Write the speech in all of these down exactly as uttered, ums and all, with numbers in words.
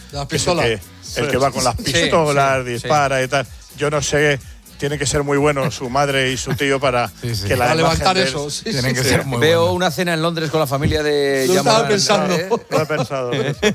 La pistola. El, que, sí. el que va con las pistolas, sí, sí, dispara sí. y tal. Yo no sé, tiene que ser muy bueno su madre y su tío para sí, sí. que la para levantar eso. Sí, Tienen sí, que sí. ser muy Veo bueno. una cena en Londres con la familia de Lo Yamal, estaba pensando. ¿eh? Lo he pensado.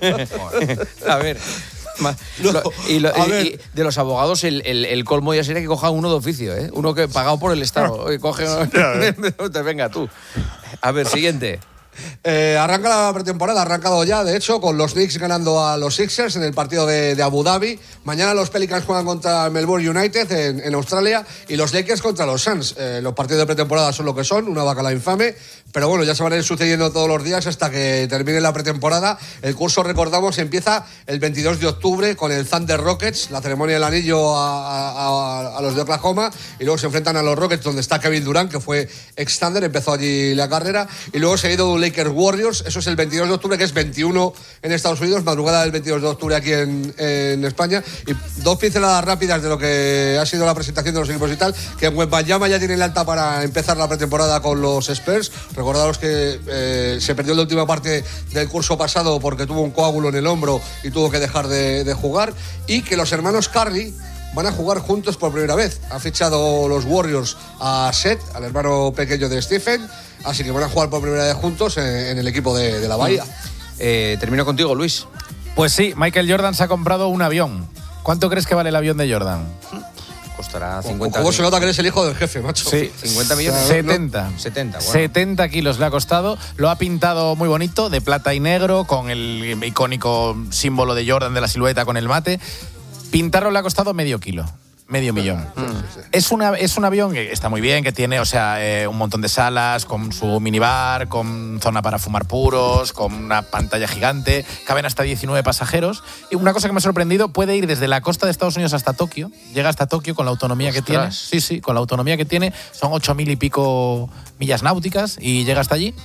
A ver. No, lo, y, lo, y, y de los abogados, el, el, el colmo ya sería que coja uno de oficio, ¿eh? Uno que pagado por el Estado. Coge, venga tú. A ver, siguiente. Eh, arranca la pretemporada, ha arrancado ya, de hecho, con los Knicks ganando a los Sixers en el partido de, de Abu Dhabi. Mañana los Pelicans juegan contra Melbourne United en, en Australia y los Lakers contra los Suns. Eh, los partidos de pretemporada son lo que son, una bacala infame, pero bueno, ya se van a ir sucediendo todos los días hasta que termine la pretemporada. El curso, recordamos, empieza el veintidós de octubre con el Thunder Rockets, la ceremonia del anillo a, a, a los de Oklahoma, y luego se enfrentan a los Rockets, donde está Kevin Durant, que fue ex Thunder, empezó allí la carrera, y luego seguido de un Lakers Warriors. Eso es el veintidós de octubre, que es veintiuno en Estados Unidos, madrugada del veintidós de octubre aquí en, en España. Y dos pinceladas rápidas de lo que ha sido la presentación de los equipos y tal, que en Wembanyama ya tiene el alta para empezar la pretemporada con los Spurs. Recordaros que eh, se perdió la última parte del curso pasado porque tuvo un coágulo en el hombro y tuvo que dejar de, de jugar, y que los hermanos Curry van a jugar juntos por primera vez. Han fichado los Warriors a Seth, al hermano pequeño de Stephen, así que van a jugar por primera vez juntos en, en el equipo de, de la Bahía. Eh, termino contigo, Luis. Pues sí, Michael Jordan se ha comprado un avión. ¿Cuánto crees que vale el avión de Jordan? Costará cincuenta. ¿Cómo se nota que eres el hijo del jefe, macho? Sí, cincuenta millones. setenta. No, setenta, bueno. setenta kilos le ha costado. Lo ha pintado muy bonito, de plata y negro, con el icónico símbolo de Jordan de la silueta con el mate. Pintarlo le ha costado medio kilo. Medio millón. Mm. Sí, sí, sí. Es, una, es un avión que está muy bien, que tiene, o sea, eh, un montón de salas, con su minibar, con zona para fumar puros, con una pantalla gigante, caben hasta diecinueve pasajeros. Y una cosa que me ha sorprendido, puede ir desde la costa de Estados Unidos hasta Tokio, llega hasta Tokio con la autonomía Ostras. que tiene. Sí, sí, con la autonomía que tiene, son ocho mil y pico millas náuticas y llega hasta allí.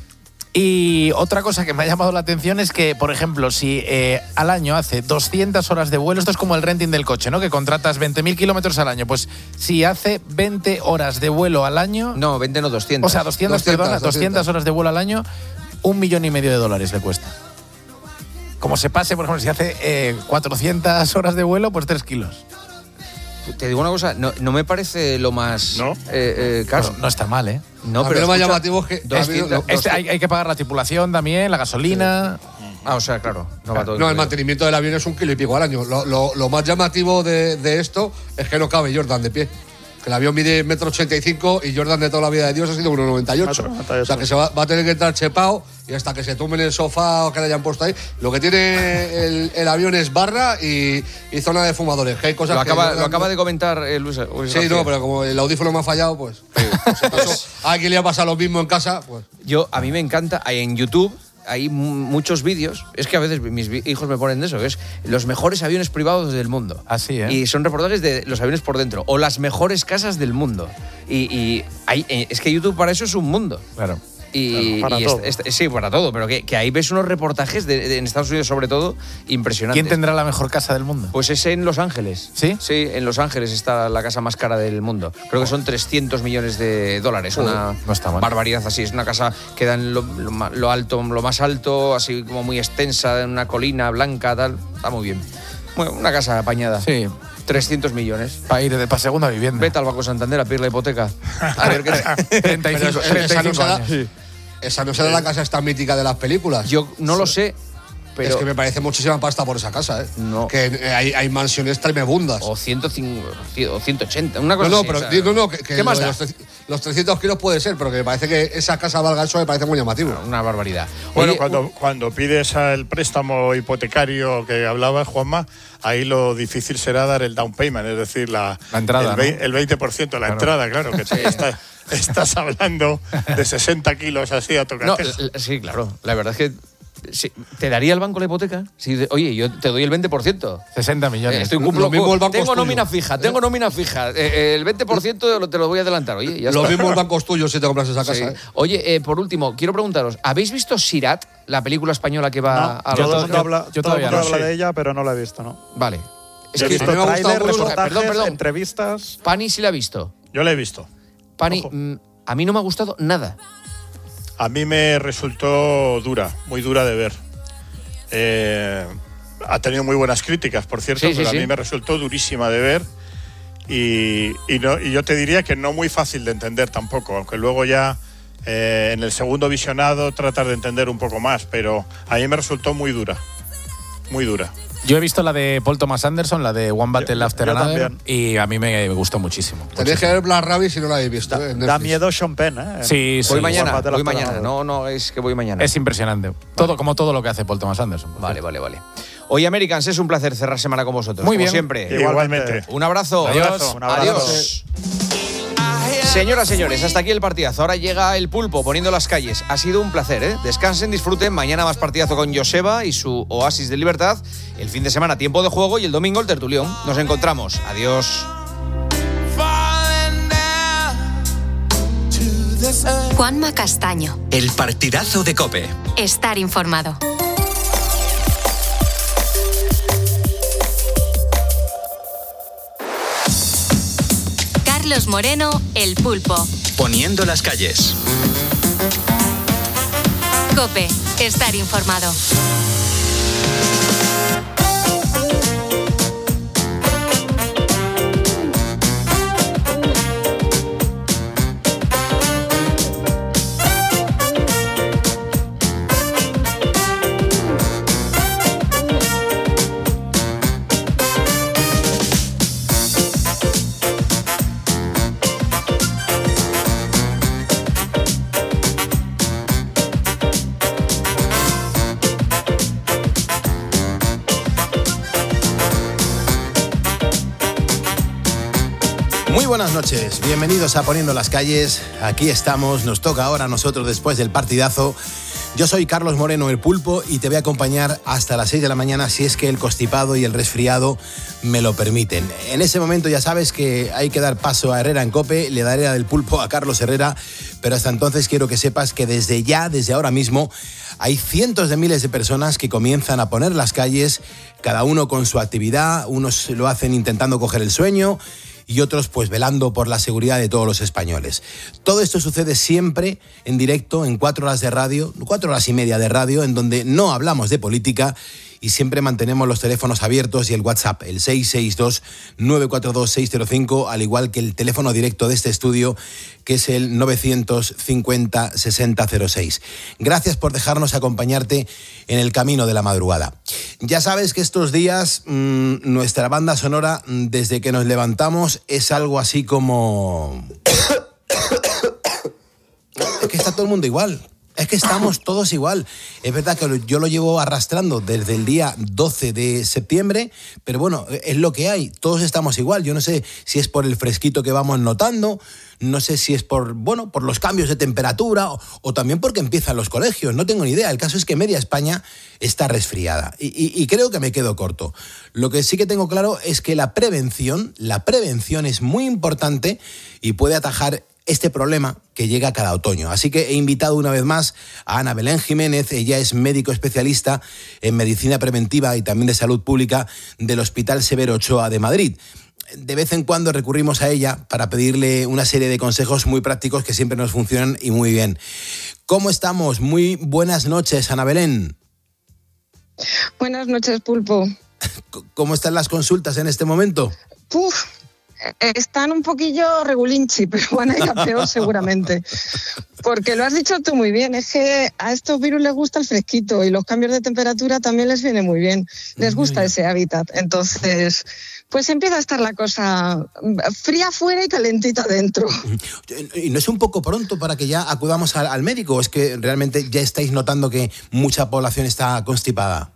Y otra cosa que me ha llamado la atención es que, por ejemplo, si eh, al año hace doscientas horas de vuelo, esto es como el renting del coche, ¿no? Que contratas veinte mil kilómetros al año. Pues si hace veinte horas de vuelo al año… No, veinte no, doscientas. O sea, doscientas, doscientas, perdona, doscientas. doscientas horas de vuelo al año, un millón y medio de dólares le cuesta. Como se pase, por ejemplo, si hace eh, cuatrocientas horas de vuelo, pues tres kilos. Te digo una cosa, no, no me parece lo más ¿No? eh, eh, caro. No, no está mal, ¿eh? No, a pero lo más llamativo es que… doscientas, este, hay, hay que pagar la tripulación también, la gasolina… Sí. Ah, o sea, claro. No, va todo no el mantenimiento del avión es un kilo y pico al año. Lo, lo, lo más llamativo de, de esto es que no cabe Jordan de pie. Que el avión mide metro ochenta y cinco y Jordan de toda la vida de Dios ha sido uno noventa y ocho. O sea que se va, va a tener que entrar chepao y hasta que se tumbe en el sofá o que le hayan puesto ahí. Lo que tiene el, el avión es barra y, y zona de fumadores. Que hay cosas lo, que acaba, Jordan, lo acaba de comentar eh, Luis, Luis Sí, García. no, pero como el audífono me ha fallado, pues… pues a alguien le ha pasado lo mismo en casa, pues… Yo, a mí me encanta, en YouTube… Hay muchos vídeos, es que a veces mis hijos me ponen de eso, que es los mejores aviones privados del mundo. Así, ¿eh? Y son reportajes de los aviones por dentro, o las mejores casas del mundo. Y, y hay, es que YouTube para eso es un mundo. Claro. Y, claro, para y todo. Este, este, sí, para todo, pero que, que ahí ves unos reportajes de, de, en Estados Unidos sobre todo impresionantes. ¿Quién tendrá la mejor casa del mundo? Pues es en Los Ángeles. ¿Sí? Sí, en Los Ángeles está la casa más cara del mundo. Creo que son trescientos millones de dólares. Uy, una no está mal. barbaridad así. Es una casa que da en lo, lo, lo alto, lo más alto, así como muy extensa, en una colina blanca, tal. Está muy bien. Bueno, una casa apañada. Sí. trescientos millones. Para ir de para segunda vivienda. Vete al Banco Santander a pedir la hipoteca. A ver qué treinta y cinco, Pero esa, esa, no será, años. Sí. esa no será la casa esta mítica de las películas. Yo no lo sé, pero… Es que me parece muchísima pasta por esa casa, ¿eh? No. Que hay, hay mansiones tremebundas. O ciento cinco, o ciento ochenta, una cosa No, no, así, pero o sea, digo, no, que, que ¿qué más lo de da? los, los trescientos kilos puede ser, pero que me parece que esa casa valga eso, me parece muy llamativo. Una barbaridad. Bueno, Oye, cuando, cuando pides el préstamo hipotecario que hablaba Juanma, ahí lo difícil será dar el down payment, es decir, la, La entrada, el, ve- ¿no? el veinte por ciento, la Claro. entrada, claro, que te está- estás hablando de sesenta kilos así a tocar. No, l- l- sí, claro. La verdad es que sí, ¿te daría el banco la hipoteca? Si de- oye, yo te doy el veinte por ciento. sesenta millones. Eh, estoy Lo cumplo, mismo el banco tengo es tuyo. nómina fija, tengo nómina fija. Eh, eh, el veinte por ciento lo- te lo voy a adelantar. Oye, ya Los está. mismos bancos tuyos si te compras esa casa. Sí. ¿eh? Oye, eh, por último, quiero preguntaros, ¿habéis visto Sirat, la película española que va a yo los to- Todo el dos? mundo habla, yo todo el todavía mundo no habla sé. de ella, pero no la he visto, ¿no? Vale. Es Yo he que visto a mí me ha Tráiler, gustado mucho. reportajes, Perdón, perdón. entrevistas… Pani sí la ha visto. Yo la he visto. Pani, Ojo. mm, a mí no me ha gustado nada. A mí me resultó dura, muy dura de ver. Eh, ha tenido muy buenas críticas, por cierto, Sí, sí, pero sí. a mí me resultó durísima de ver y, y, no, y yo te diría que no muy fácil de entender tampoco, aunque luego ya eh, en el segundo visionado tratar de entender un poco más, pero a mí me resultó muy dura, muy dura. Yo he visto la de Paul Thomas Anderson, la de One Battle Yo- After yo Another, también. y a mí me gustó muchísimo. Tenéis que ver Black Rabbit si no la habéis visto. Da, eh, en da Netflix. miedo Sean Penn, ¿eh? Sí, sí. Voy mañana, Guárdate la voy mañana. esperanza. No, no, es que voy mañana. Es impresionante. Todo, como todo lo que hace Paul Thomas Anderson. por Vale, cierto. vale, vale. Oye, Americans, es un placer cerrar semana con vosotros. Muy como bien. siempre. Igualmente. Un abrazo. Adiós. Un abrazo. Adiós. Señoras, señores, hasta aquí el partidazo. Ahora llega el Pulpo poniendo las calles. Ha sido un placer, ¿eh? Descansen, disfruten. Mañana más partidazo con Joseba y su Oasis de Libertad. El fin de semana tiempo de juego y el domingo el tertulión. Nos encontramos. Adiós. Juanma Castaño. El partidazo de COPE. Estar informado. Carlos Moreno, El Pulpo. Poniendo las calles. COPE. Estar informado. Muy buenas noches, bienvenidos a Poniendo las Calles. Aquí estamos, nos toca ahora a nosotros después del partidazo. Yo soy Carlos Moreno, El Pulpo, y te voy a acompañar hasta las seis de la mañana si es que el constipado y el resfriado me lo permiten. En ese momento ya sabes que hay que dar paso a Herrera en COPE, le daré la del Pulpo a Carlos Herrera, pero hasta entonces quiero que sepas que desde ya, desde ahora mismo, hay cientos de miles de personas que comienzan a poner las calles, cada uno con su actividad, unos lo hacen intentando coger el sueño y otros pues velando por la seguridad de todos los españoles. Todo esto sucede siempre en directo, en cuatro horas de radio, cuatro horas y media de radio, en donde no hablamos de política y siempre mantenemos los teléfonos abiertos y el WhatsApp, el seis seis dos, nueve cuatro dos, seis cero cinco, al igual que el teléfono directo de este estudio, que es el novecientos cincuenta, sesenta cero seis. Gracias por dejarnos acompañarte en el camino de la madrugada. Ya sabes que estos días mmm, nuestra banda sonora, desde que nos levantamos, es algo así como... Es que está todo el mundo igual. Es que estamos todos igual. Es verdad que yo lo llevo arrastrando desde el día doce de septiembre, pero bueno, es lo que hay. Todos estamos igual. Yo no sé si es por el fresquito que vamos notando, no sé si es por, bueno, por los cambios de temperatura o, o también porque empiezan los colegios. No tengo ni idea. El caso es que media España está resfriada y, y, y creo que me quedo corto. Lo que sí que tengo claro es que la prevención, la prevención es muy importante y puede atajar este problema que llega cada otoño. Así que he invitado una vez más a Ana Belén Jiménez. Ella es médico especialista en medicina preventiva y también de salud pública del Hospital Severo Ochoa de Madrid. De vez en cuando recurrimos a ella para pedirle una serie de consejos muy prácticos que siempre nos funcionan y muy bien. ¿Cómo estamos? Muy buenas noches, Ana Belén. Buenas noches, Pulpo. ¿Cómo están las consultas en este momento? Uf. Están un poquillo regulinchi, pero van a ir a peor seguramente. Porque lo has dicho tú muy bien, es que a estos virus les gusta el fresquito y los cambios de temperatura también les viene muy bien. Les gusta ese hábitat. Entonces, pues empieza a estar la cosa fría afuera y calentita dentro. ¿Y no es un poco pronto para que ya acudamos al, al médico? ¿O es que realmente ya estáis notando que mucha población está constipada?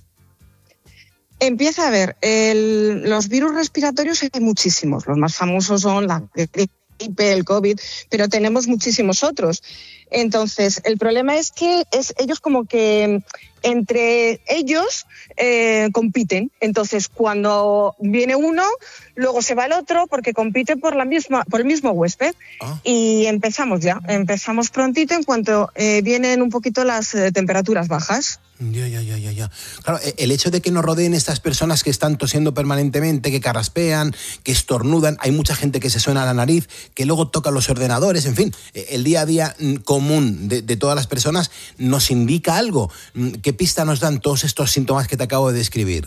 Empieza a ver, el, los virus respiratorios hay muchísimos. Los más famosos son la gripe, el COVID, pero tenemos muchísimos otros. Entonces, el problema es que es, ellos como que entre ellos eh, compiten. Entonces, cuando viene uno, luego se va el otro porque compite por la misma, por el mismo huésped. Ah. Y empezamos ya, empezamos prontito en cuanto eh, vienen un poquito las eh, temperaturas bajas. Ya, ya, ya, ya, ya. Claro, el hecho de que nos rodeen estas personas que están tosiendo permanentemente, que carraspean, que estornudan, hay mucha gente que se suena la nariz, que luego toca los ordenadores, en fin, el día a día común de, de todas las personas nos indica algo. ¿Qué ¿qué pista nos dan todos estos síntomas que te acabo de describir?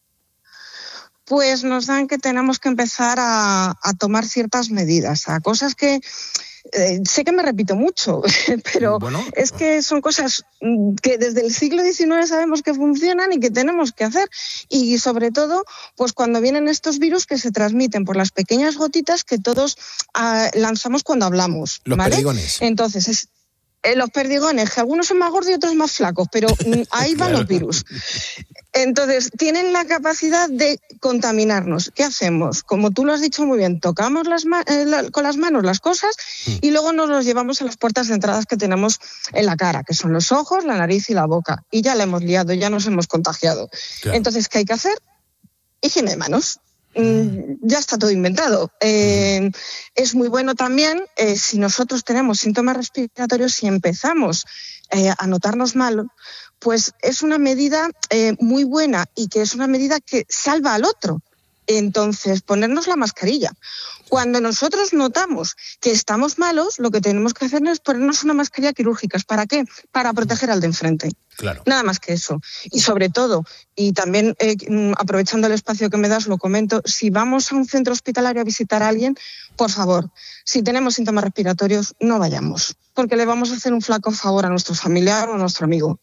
Pues nos dan que tenemos que empezar a, a tomar ciertas medidas, a cosas que eh, sé que me repito mucho, pero bueno, es que son cosas que desde el siglo diecinueve sabemos que funcionan y que tenemos que hacer. Y sobre todo, pues cuando vienen estos virus que se transmiten por las pequeñas gotitas que todos uh, lanzamos cuando hablamos. Los ¿vale? perdigones. Entonces, es, Eh, los perdigones, que algunos son más gordos y otros más flacos, pero mm, ahí van Claro. los virus. Entonces, tienen la capacidad de contaminarnos. ¿Qué hacemos? Como tú lo has dicho muy bien, tocamos las ma- eh, la- con las manos las cosas y luego nos los llevamos a las puertas de entradas que tenemos en la cara, que son los ojos, la nariz y la boca. Y ya la hemos liado, ya nos hemos contagiado. Claro. Entonces, ¿qué hay que hacer? Higiene de manos. Mm, Ya está todo inventado. Eh, es muy bueno también eh, si nosotros tenemos síntomas respiratorios y empezamos eh, a notarnos mal, pues es una medida eh, muy buena y que es una medida que salva al otro. Entonces, ponernos la mascarilla. Cuando nosotros notamos que estamos malos, lo que tenemos que hacer es ponernos una mascarilla quirúrgica. ¿Para qué? Para proteger al de enfrente. Claro. Nada más que eso. Y sobre todo, y también eh, aprovechando el espacio que me das, lo comento, si vamos a un centro hospitalario a visitar a alguien, por favor, si tenemos síntomas respiratorios, no vayamos, porque le vamos a hacer un flaco favor a nuestro familiar o a nuestro amigo.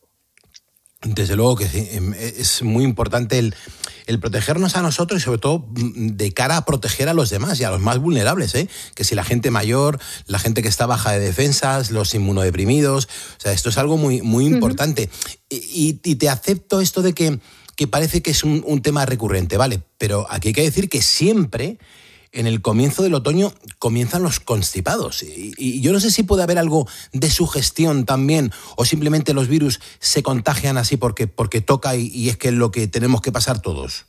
Desde luego que sí, es muy importante el, el protegernos a nosotros y sobre todo de cara a proteger a los demás y a los más vulnerables, ¿eh? Que si la gente mayor, la gente que está baja de defensas, los inmunodeprimidos, o sea, esto es algo muy, muy importante. Uh-huh. Y, y te acepto esto de que, que parece que es un, un tema recurrente, ¿vale? Pero aquí hay que decir que siempre en el comienzo del otoño comienzan los constipados. Y, y yo no sé si puede haber algo de sugestión también o simplemente los virus se contagian así porque, porque toca y, y es que es lo que tenemos que pasar todos.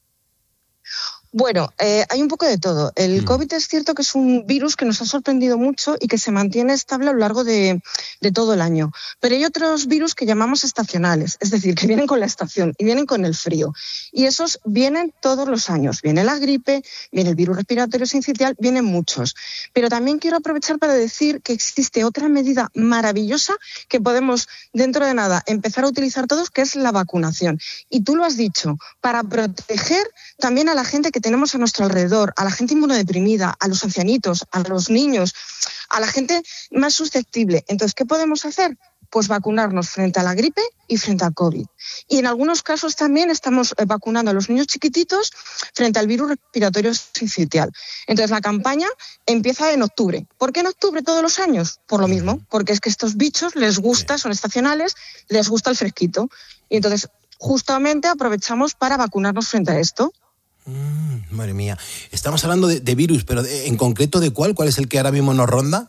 Bueno, eh, hay un poco de todo. El mm. COVID es cierto que es un virus que nos ha sorprendido mucho y que se mantiene estable a lo largo de, de todo el año. Pero hay otros virus que llamamos estacionales, es decir, que vienen con la estación y vienen con el frío. Y esos vienen todos los años. Viene la gripe, viene el virus respiratorio sincitial, vienen muchos. Pero también quiero aprovechar para decir que existe otra medida maravillosa que podemos, dentro de nada, empezar a utilizar todos, que es la vacunación. Y tú lo has dicho, para proteger también a la gente que tenemos a nuestro alrededor, a la gente inmunodeprimida, a los ancianitos, a los niños, a la gente más susceptible. Entonces, ¿qué podemos hacer? Pues vacunarnos frente a la gripe y frente al COVID. Y en algunos casos también estamos vacunando a los niños chiquititos frente al virus respiratorio sincitial. Entonces, la campaña empieza en octubre. ¿Por qué en octubre todos los años? Por lo mismo, porque es que estos bichos les gusta, son estacionales, les gusta el fresquito. Y entonces, justamente aprovechamos para vacunarnos frente a esto. Mm, madre mía. Estamos hablando de, de virus, pero de, en concreto ¿de cuál? ¿Cuál es el que ahora mismo nos ronda?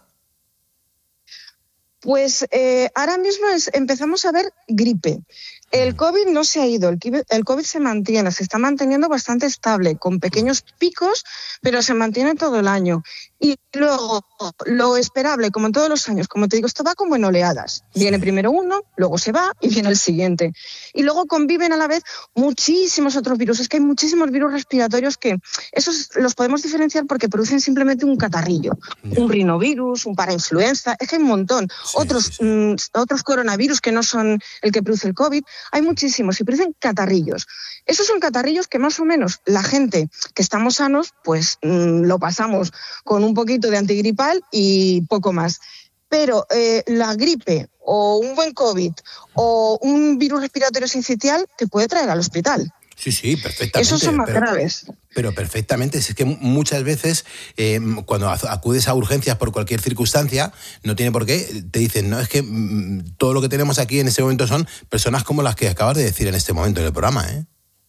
Pues eh, ahora mismo es, empezamos a ver gripe. El COVID no se ha ido, el COVID, el COVID se mantiene, se está manteniendo bastante estable, con pequeños picos, pero se mantiene todo el año. Y luego, lo esperable, como en todos los años, como te digo, esto va como en oleadas. Viene primero uno, luego se va y viene el siguiente. Y luego conviven a la vez muchísimos otros virus. Es que hay muchísimos virus respiratorios que esos los podemos diferenciar porque producen simplemente un catarrillo. Yeah. Un rinovirus, un parainfluenza, es que hay un montón. Sí, otros, sí, sí. Mmm, otros coronavirus que no son el que produce el COVID. Hay muchísimos y producen catarrillos. Esos son catarrillos que más o menos la gente que estamos sanos, pues mmm, lo pasamos con un poquito de antigripal y poco más. Pero eh, la gripe o un buen COVID o un virus respiratorio sincitial te puede traer al hospital. Sí, sí, perfectamente. Esos son más pero, graves. Pero perfectamente. Es que muchas veces eh, cuando acudes a urgencias por cualquier circunstancia, no tiene por qué, te dicen, no, es que mm, todo lo que tenemos aquí en este momento son personas como las que acabas de decir en este momento en el programa, ¿eh?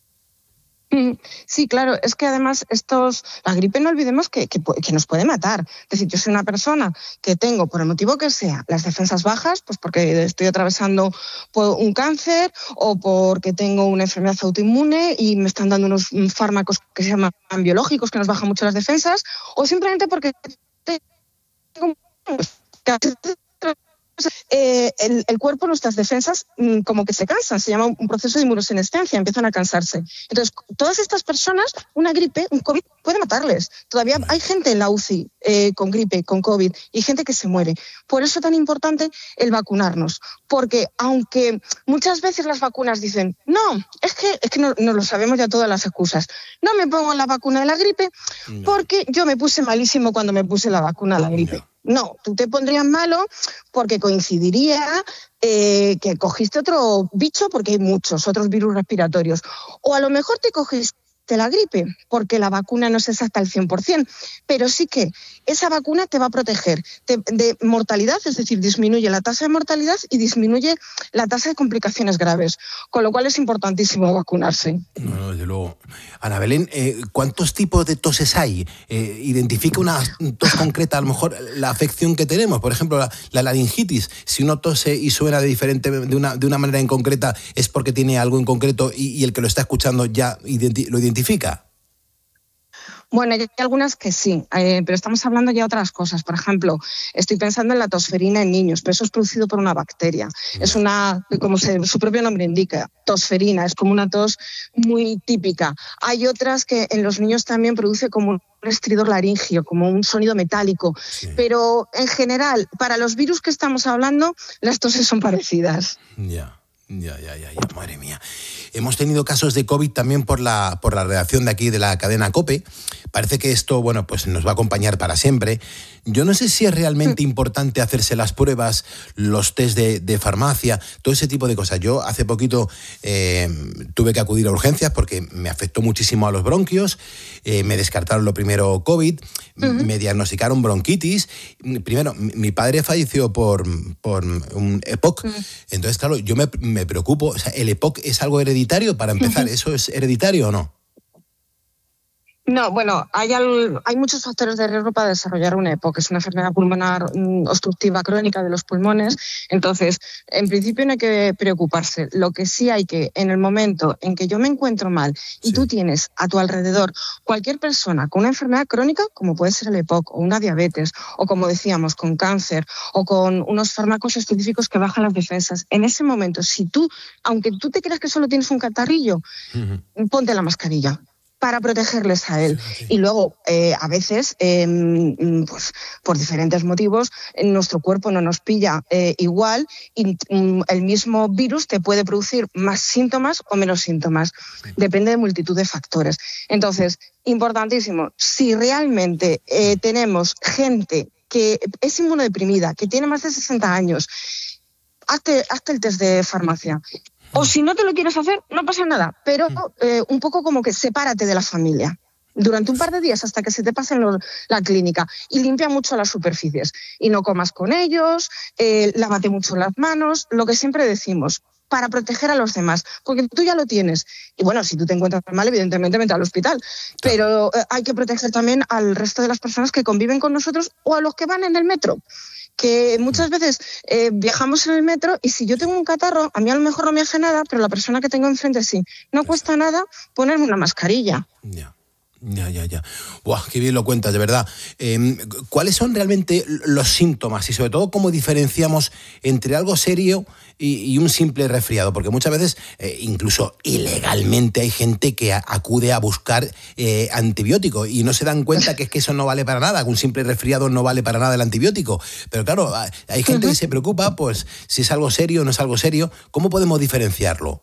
Sí, claro, es que además estos, la gripe no olvidemos que, que, que nos puede matar. Es decir, yo soy una persona que tengo, por el motivo que sea, las defensas bajas, pues porque estoy atravesando un cáncer o porque tengo una enfermedad autoinmune y me están dando unos fármacos que se llaman biológicos que nos bajan mucho las defensas, o simplemente porque tengo eh, el, el cuerpo, nuestras defensas, mmm, como que se cansan, se llama un proceso de inmunosenescencia, empiezan a cansarse. Entonces, todas estas personas, una gripe, un COVID, puede matarles. Todavía hay gente en la U C I eh, con gripe, con COVID, y gente que se muere. Por eso es tan importante el vacunarnos, porque aunque muchas veces las vacunas dicen, no, es que, es que no, no lo sabemos ya todas las excusas, no me pongo la vacuna de la gripe porque yo me puse malísimo cuando me puse la vacuna de la gripe. No, tú te pondrías malo porque coincidiría eh, que cogiste otro bicho, porque hay muchos otros virus respiratorios. O a lo mejor te cogiste la gripe, porque la vacuna no es exacta al cien por ciento, pero sí que esa vacuna te va a proteger de, de mortalidad, es decir, disminuye la tasa de mortalidad y disminuye la tasa de complicaciones graves, con lo cual es importantísimo vacunarse. No, no, desde luego. Ana Belén, eh, ¿cuántos tipos de toses hay? Eh, ¿Identifica una tos concreta, a lo mejor, la afección que tenemos? Por ejemplo, la, la laringitis, si uno tose y suena de diferente, de una, de una manera en concreta, es porque tiene algo en concreto y, y el que lo está escuchando ya identi- lo identifica. ¿Identifica? Bueno, hay algunas que sí, eh, pero estamos hablando ya de otras cosas. Por ejemplo, estoy pensando en la tosferina en niños, pero eso es producido por una bacteria. Es una, como se, su propio nombre indica, tosferina, es como una tos muy típica. Hay otras que en los niños también produce como un estridor laringio, como un sonido metálico. Sí. Pero en general, para los virus que estamos hablando, las toses son parecidas. Ya. Yeah. Ya, ya, ya, ya, madre mía. Hemos tenido casos de COVID también por la, por la redacción de aquí de la cadena COPE. Parece que esto, bueno, pues nos va a acompañar para siempre. Yo no sé si es realmente importante hacerse las pruebas, los test de, de farmacia, todo ese tipo de cosas. Yo hace poquito eh, tuve que acudir a urgencias porque me afectó muchísimo a los bronquios, eh, me descartaron lo primero COVID, uh-huh. me diagnosticaron bronquitis. Primero, mi padre falleció por, por un E P O C, uh-huh. entonces, claro, yo me, me preocupo. O sea, ¿el E P O C es algo hereditario para empezar? Uh-huh. ¿Eso es hereditario o no? No, bueno, hay, al, hay muchos factores de riesgo para desarrollar una E P O C, que es una enfermedad pulmonar mm, obstructiva crónica de los pulmones. Entonces, en principio no hay que preocuparse. Lo que sí hay que, en el momento en que yo me encuentro mal y sí. tú tienes a tu alrededor cualquier persona con una enfermedad crónica, como puede ser el E P O C o una diabetes, o como decíamos, con cáncer, o con unos fármacos específicos que bajan las defensas, en ese momento, si tú, aunque tú te creas que solo tienes un catarrillo, uh-huh. ponte la mascarilla para protegerles a él. Sí, sí. Y luego, eh, a veces, eh, pues, por diferentes motivos, nuestro cuerpo no nos pilla eh, igual y um, el mismo virus te puede producir más síntomas o menos síntomas. Sí. Depende de multitud de factores. Entonces, importantísimo, si realmente eh, tenemos gente que es inmunodeprimida, que tiene más de sesenta años, hazte, hazte el test de farmacia. O si no te lo quieres hacer, no pasa nada, pero eh, un poco como que sepárate de la familia durante un par de días hasta que se te pase la clínica y limpia mucho las superficies y no comas con ellos, eh, lávate mucho las manos, lo que siempre decimos, para proteger a los demás, porque tú ya lo tienes. Y bueno, si tú te encuentras mal, evidentemente vete al hospital, pero eh, hay que proteger también al resto de las personas que conviven con nosotros o a los que van en el metro. Que muchas veces eh, viajamos en el metro y si yo tengo un catarro, a mí a lo mejor no me hace nada, pero la persona que tengo enfrente sí. No cuesta nada ponerme una mascarilla. Ya. Ya, ya, ya. Buah, qué bien lo cuentas, de verdad. Eh, ¿Cuáles son realmente los síntomas y sobre todo cómo diferenciamos entre algo serio y, y un simple resfriado? Porque muchas veces, eh, incluso ilegalmente, hay gente que a, acude a buscar eh, antibiótico y no se dan cuenta que es que eso no vale para nada, que un simple resfriado no vale para nada el antibiótico. Pero claro, hay gente uh-huh. que se preocupa, pues, si es algo serio o no es algo serio. ¿Cómo podemos diferenciarlo?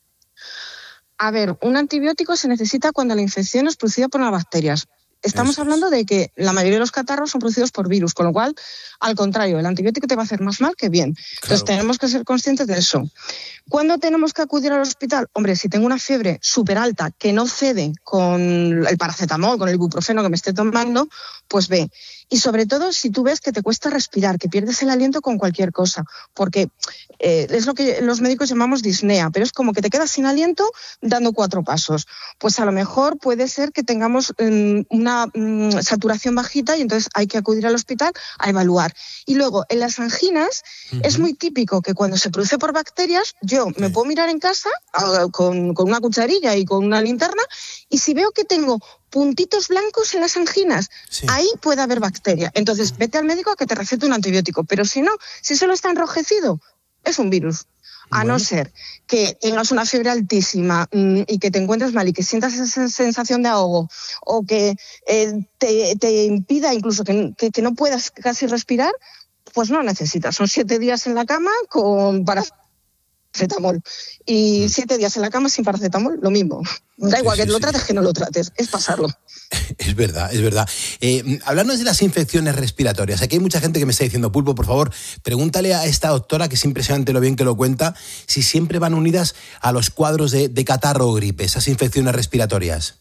A ver, un antibiótico se necesita cuando la infección es producida por unas bacterias. Estamos Eso hablando es. de que la mayoría de los catarros son producidos por virus, con lo cual, al contrario, el antibiótico te va a hacer más mal que bien. Claro. Entonces tenemos que ser conscientes de eso. ¿Cuándo tenemos que acudir al hospital? Hombre, si tengo una fiebre súper alta que no cede con el paracetamol, con el ibuprofeno que me esté tomando, pues ve. Y sobre todo si tú ves que te cuesta respirar, que pierdes el aliento con cualquier cosa, porque eh, es lo que los médicos llamamos disnea, pero es como que te quedas sin aliento dando cuatro pasos. Pues a lo mejor puede ser que tengamos um, una una mmm, saturación bajita y entonces hay que acudir al hospital a evaluar. Y luego, en las anginas, uh-huh. es muy típico que cuando se produce por bacterias, yo sí. me puedo mirar en casa uh, con, con una cucharilla y con una linterna, y si veo que tengo puntitos blancos en las anginas, sí. ahí puede haber bacteria. Entonces, vete al médico a que te recete un antibiótico. Pero si no, si solo está enrojecido, es un virus. A bueno. no ser que tengas una fiebre altísima mmm, y que te encuentres mal y que sientas esa sensación de ahogo o que eh, te, te impida incluso que, que, que no puedas casi respirar, pues no necesitas. Son siete días en la cama con paracetamol. Y siete días en la cama sin paracetamol, lo mismo. Da igual sí, sí, que lo sí. trates que no lo trates, es pasarlo. Es verdad, es verdad. Eh, hablando de las infecciones respiratorias, aquí hay mucha gente que me está diciendo, Pulpo, por favor, pregúntale a esta doctora, que es impresionante lo bien que lo cuenta, si siempre van unidas a los cuadros de, de catarro o gripe, esas infecciones respiratorias.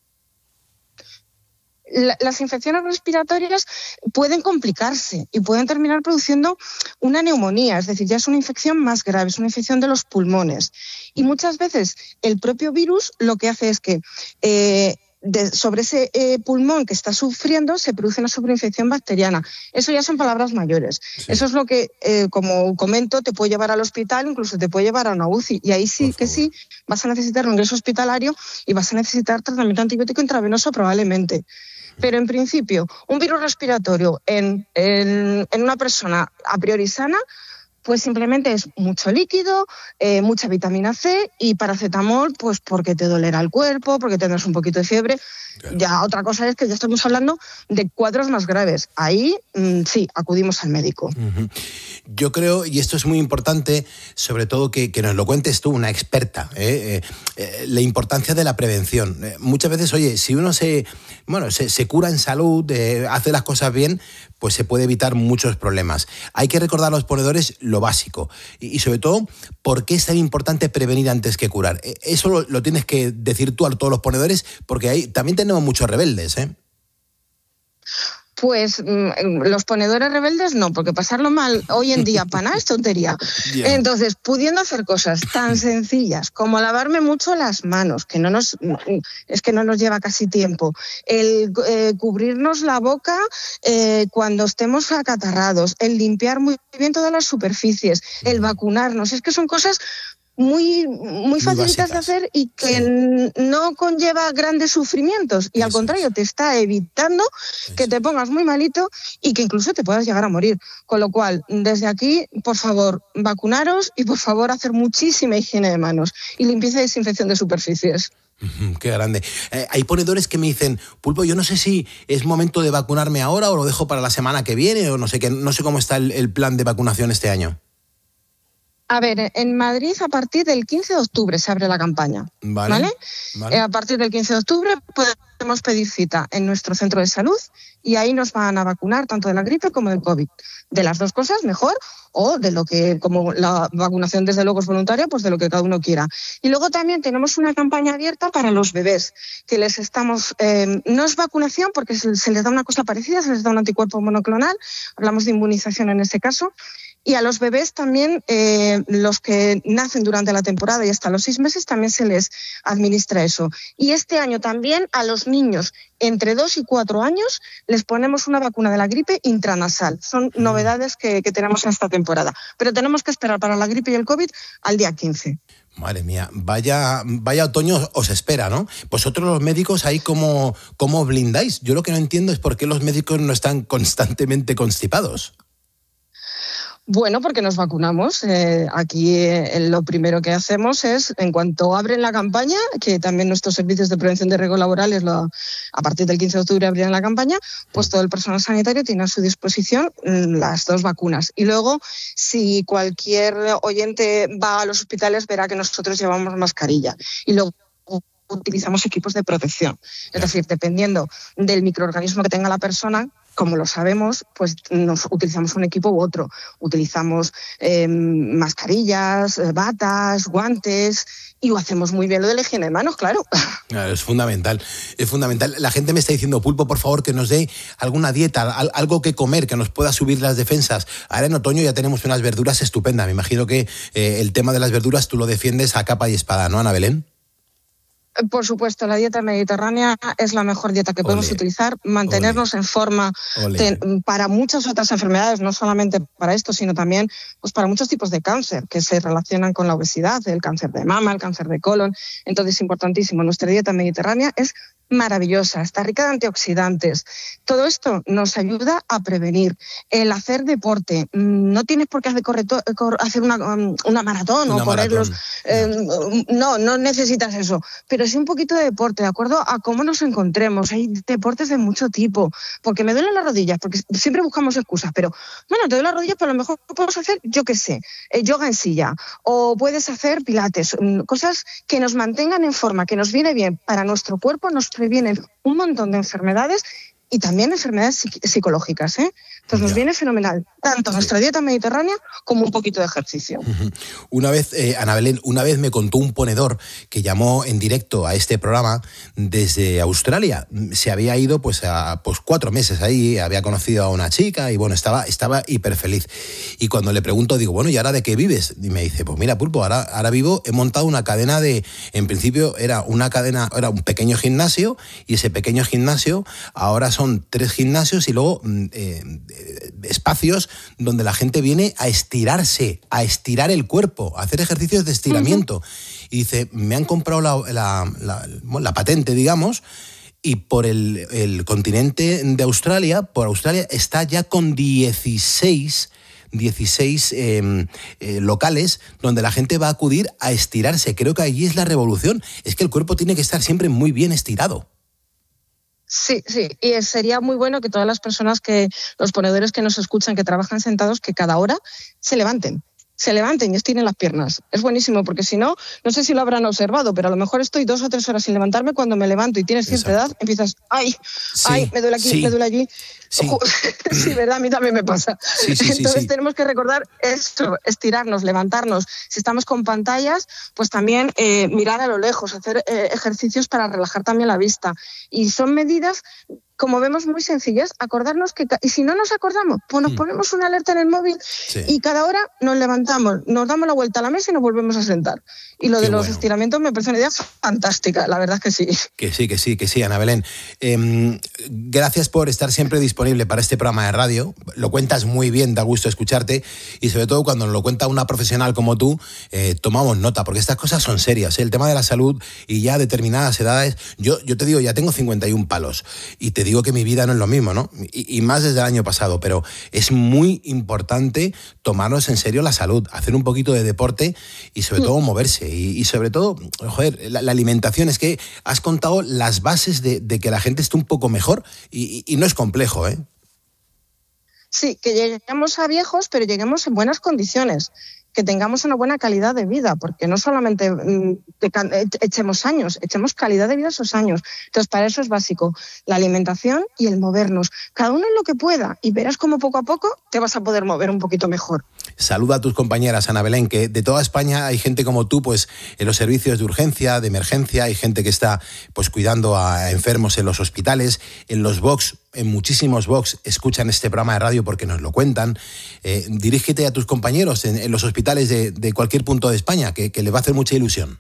Las infecciones respiratorias pueden complicarse y pueden terminar produciendo una neumonía, es decir, ya es una infección más grave, es una infección de los pulmones. Y muchas veces el propio virus lo que hace es que eh, de, sobre ese eh, pulmón que está sufriendo se produce una sobreinfección bacteriana. Eso ya son palabras mayores. Sí. Eso es lo que, eh, como comento, te puede llevar al hospital, incluso te puede llevar a una U C I. Y ahí sí que sí vas a necesitar un ingreso hospitalario y vas a necesitar tratamiento antibiótico intravenoso probablemente. Pero en principio, un virus respiratorio en, en, en una persona a priori sana, pues simplemente es mucho líquido, eh, mucha vitamina C y paracetamol, pues porque te dolerá el cuerpo, porque tendrás un poquito de fiebre. Claro. Ya otra cosa es que ya estamos hablando de cuadros más graves. Ahí mmm, sí, acudimos al médico. Uh-huh. Yo creo, y esto es muy importante, sobre todo que, que nos lo cuentes tú, una experta, ¿eh? Eh, eh, la importancia de la prevención. Eh, muchas veces, oye, si uno se, bueno, se, se cura en salud, eh, hace las cosas bien, pues se puede evitar muchos problemas. Hay que recordar a los ponedores lo básico y, y sobre todo, ¿por qué es tan importante prevenir antes que curar? Eso lo, lo tienes que decir tú a todos los ponedores, porque ahí también tenemos muchos rebeldes, ¿eh? Pues los ponedores rebeldes no, porque pasarlo mal hoy en día para nada es tontería. Yeah. Entonces, pudiendo hacer cosas tan sencillas como lavarme mucho las manos, que no nos es que no nos lleva casi tiempo, el eh, cubrirnos la boca eh, cuando estemos acatarrados, el limpiar muy bien todas las superficies, el vacunarnos, es que son cosas muy muy facilitas de hacer y que sí. no conlleva grandes sufrimientos y Eso al contrario es. te está evitando Eso. que te pongas muy malito y que incluso te puedas llegar a morir. Con lo cual, desde aquí, por favor, vacunaros y por favor hacer muchísima higiene de manos y limpieza y desinfección de superficies. Qué grande. Eh, hay ponedores que me dicen, Pulpo, yo no sé si es momento de vacunarme ahora o lo dejo para la semana que viene o no sé qué, no sé cómo está el, el plan de vacunación este año. A ver, en Madrid a partir del quince de octubre se abre la campaña, ¿vale? ¿vale? ¿Vale? Eh, a partir del quince de octubre podemos pedir cita en nuestro centro de salud y ahí nos van a vacunar tanto de la gripe como del COVID. De las dos cosas, mejor, o de lo que, como la vacunación desde luego es voluntaria, pues de lo que cada uno quiera. Y luego también tenemos una campaña abierta para los bebés, que les estamos, eh, no es vacunación porque se, se les da una cosa parecida, se les da un anticuerpo monoclonal, hablamos de inmunización en ese caso. Y a los bebés también, eh, los que nacen durante la temporada y hasta los seis meses, también se les administra eso. Y este año también a los niños entre dos y cuatro años les ponemos una vacuna de la gripe intranasal. Son novedades que, que tenemos en esta temporada. Pero tenemos que esperar para la gripe y el COVID al día quince. Madre mía, vaya, vaya otoño os espera, ¿no? Vosotros los médicos ahí cómo, cómo blindáis. Yo lo que no entiendo es por qué los médicos no están constantemente constipados. Bueno, porque nos vacunamos. Eh, aquí eh, lo primero que hacemos es, en cuanto abren la campaña, que también nuestros servicios de prevención de riesgos laborales lo, a partir del quince de octubre abrirán la campaña, pues todo el personal sanitario tiene a su disposición las dos vacunas. Y luego, si cualquier oyente va a los hospitales, verá que nosotros llevamos mascarilla. Y luego utilizamos equipos de protección. Es decir, dependiendo del microorganismo que tenga la persona, como lo sabemos, pues nos utilizamos un equipo u otro. Utilizamos eh, mascarillas, batas, guantes y lo hacemos muy bien lo de la higiene de manos, claro. Claro, es fundamental, es fundamental. La gente me está diciendo, Pulpo, por favor, que nos dé alguna dieta, algo que comer, que nos pueda subir las defensas. Ahora en otoño ya tenemos unas verduras estupendas. Me imagino que eh, el tema de las verduras tú lo defiendes a capa y espada, ¿no, Ana Belén? Por supuesto, la dieta mediterránea es la mejor dieta que podemos Ole. utilizar, mantenernos Ole. en forma ten, para muchas otras enfermedades, no solamente para esto, sino también pues, para muchos tipos de cáncer que se relacionan con la obesidad, el cáncer de mama, el cáncer de colon. Entonces, importantísimo, nuestra dieta mediterránea es maravillosa, está rica de antioxidantes. Todo esto nos ayuda a prevenir. El hacer deporte, no tienes por qué hacer, correto, hacer una, una maratón una o correr maratón. los... Eh, no, no necesitas eso, pero sí un poquito de deporte, de acuerdo a cómo nos encontremos. Hay deportes de mucho tipo, porque me duelen las rodillas, porque siempre buscamos excusas, pero bueno, te duelen las rodillas, pero a lo mejor puedes hacer, yo qué sé, eh, yoga en silla, o puedes hacer pilates, cosas que nos mantengan en forma, que nos viene bien para nuestro cuerpo, nos previenen un montón de enfermedades y también enfermedades psicológicas, ¿eh? Entonces nos viene fenomenal, tanto nuestra dieta mediterránea como un poquito de ejercicio. Una vez, eh, Ana Belén, una vez me contó un ponedor que llamó en directo a este programa desde Australia. Se había ido pues a pues cuatro meses ahí, había conocido a una chica y bueno, estaba, estaba hiper feliz. Y cuando le pregunto, digo, bueno, ¿y ahora de qué vives? Y me dice, pues mira, Pulpo, ahora, ahora vivo, he montado una cadena de, en principio era una cadena, era un pequeño gimnasio y ese pequeño gimnasio ahora son tres gimnasios y luego eh, espacios donde la gente viene a estirarse, a estirar el cuerpo, a hacer ejercicios de estiramiento. Uh-huh. Y dice, me han comprado la, la, la, la patente, digamos, y por el, el continente de Australia, por Australia, está ya con dieciséis, dieciséis eh, eh, locales donde la gente va a acudir a estirarse. Creo que allí es la revolución. Es que el cuerpo tiene que estar siempre muy bien estirado. Sí, sí, y sería muy bueno que todas las personas, que los ponedores que nos escuchan, que trabajan sentados, que cada hora se levanten. se levanten y estiren las piernas. Es buenísimo, porque si no, no sé si lo habrán observado, pero a lo mejor estoy dos o tres horas sin levantarme. Cuando me levanto y tienes cierta Exacto. edad, empiezas, ay, sí, ay, me duele aquí, sí. me duele allí. Sí. sí, verdad, a mí también me pasa. Sí, sí, Entonces sí, sí. tenemos que recordar esto, estirarnos, levantarnos. Si estamos con pantallas, pues también eh, mirar a lo lejos, hacer eh, ejercicios para relajar también la vista. Y son medidas, como vemos, muy sencillas. Acordarnos que, y si no nos acordamos, pues nos ponemos una alerta en el móvil sí. y cada hora nos levantamos, nos damos la vuelta a la mesa y nos volvemos a sentar. Y lo Qué de los bueno. estiramientos me parece una idea fantástica, la verdad es que sí. Que sí, que sí, que sí, Ana Belén. Eh, gracias por estar siempre disponible para este programa de radio. Lo cuentas muy bien, da gusto escucharte, y sobre todo cuando lo cuenta una profesional como tú, eh, tomamos nota, porque estas cosas son serias, ¿eh? El tema de la salud y ya determinadas edades. Yo, yo te digo, ya tengo cincuenta y un palos, y te digo que mi vida no es lo mismo, ¿no? Y, y más desde el año pasado, pero es muy importante tomarnos en serio la salud, hacer un poquito de deporte y sobre todo moverse. Y, y sobre todo, joder, la, la alimentación. Es que has contado las bases de, de que la gente esté un poco mejor y, y, y no es complejo, ¿eh? Sí, que lleguemos a viejos, pero lleguemos en buenas condiciones, que tengamos una buena calidad de vida, porque no solamente mm, echemos años, echemos calidad de vida esos años. Entonces, para eso es básico la alimentación y el movernos. Cada uno en lo que pueda, y verás cómo poco a poco te vas a poder mover un poquito mejor. Saluda a tus compañeras, Ana Belén, que de toda España hay gente como tú, pues en los servicios de urgencia, de emergencia, hay gente que está pues cuidando a enfermos en los hospitales, en los box, en muchísimos box escuchan este programa de radio porque nos lo cuentan. Eh, dirígete a tus compañeros en, en los hospitales de, de cualquier punto de España, que, que les va a hacer mucha ilusión.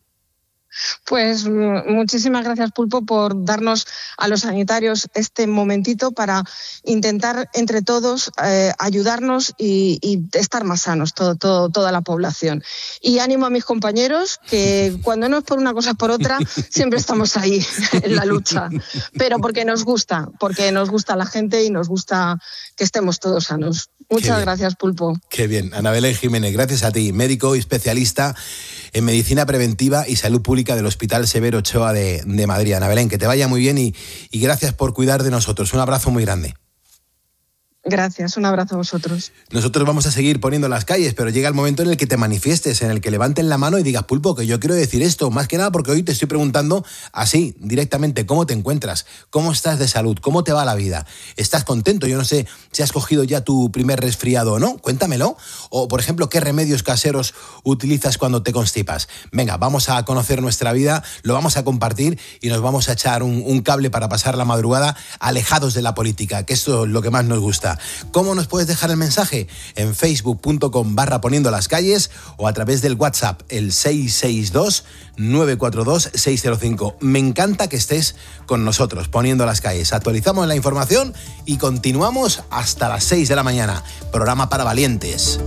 Pues muchísimas gracias, Pulpo, por darnos a los sanitarios este momentito para intentar entre todos eh, ayudarnos y, y estar más sanos, todo, todo, toda la población. Y ánimo a mis compañeros, que cuando no es por una cosa es por otra, siempre estamos ahí en la lucha. Pero porque nos gusta, porque nos gusta la gente y nos gusta que estemos todos sanos. Muchas gracias, Pulpo. Qué bien. Ana Belén Jiménez, gracias a ti, médico y especialista en medicina preventiva y salud pública del Hospital Severo Ochoa de, de Madrid. Ana Belén, que te vaya muy bien y, y gracias por cuidar de nosotros. Un abrazo muy grande. Gracias, un abrazo a vosotros. Nosotros vamos a seguir poniendo las calles, pero llega el momento en el que te manifiestes, en el que levanten la mano y digas, Pulpo, que yo quiero decir esto, más que nada porque hoy te estoy preguntando así, directamente, ¿cómo te encuentras? ¿Cómo estás de salud? ¿Cómo te va la vida? ¿Estás contento? Yo no sé si has cogido ya tu primer resfriado o no, cuéntamelo. O, por ejemplo, ¿qué remedios caseros utilizas cuando te constipas? Venga, vamos a conocer nuestra vida, lo vamos a compartir y nos vamos a echar un, un cable para pasar la madrugada alejados de la política, que esto es lo que más nos gusta. vida. ¿Cómo nos puedes dejar el mensaje? En facebook.com barra poniendo las calles o a través del WhatsApp, el seis seis dos, nueve cuatro dos, seis cero cinco. Me encanta que estés con nosotros poniendo las calles. Actualizamos la información y continuamos hasta las seis de la mañana. Programa para valientes.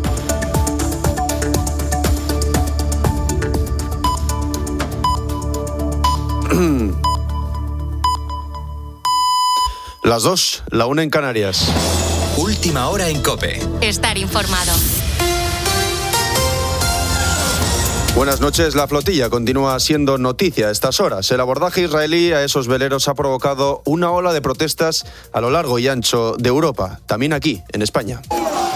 Las dos, la una en Canarias. Última hora en COPE. Estar informado. Buenas noches. La flotilla continúa siendo noticia a estas horas. El abordaje israelí a esos veleros ha provocado una ola de protestas a lo largo y ancho de Europa, también aquí, en España.